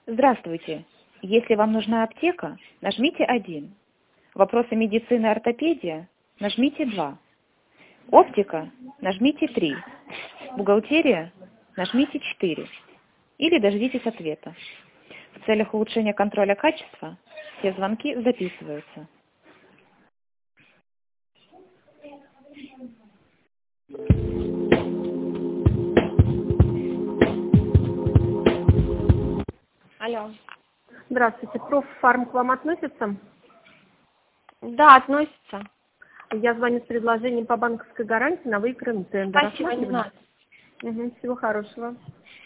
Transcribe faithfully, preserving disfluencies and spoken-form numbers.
Здравствуйте. Если вам нужна аптека, нажмите один. Вопросы медицины и ортопедия, нажмите два. Оптика, нажмите три. Бухгалтерия, нажмите четыре. Или дождитесь ответа. В целях улучшения контроля качества все звонки записываются. Алло. Здравствуйте. Проффарм к вам относится? Да, относится. Я звоню с предложением по банковской гарантии на выигранный тендер. Спасибо, не надо. Угу, всего хорошего.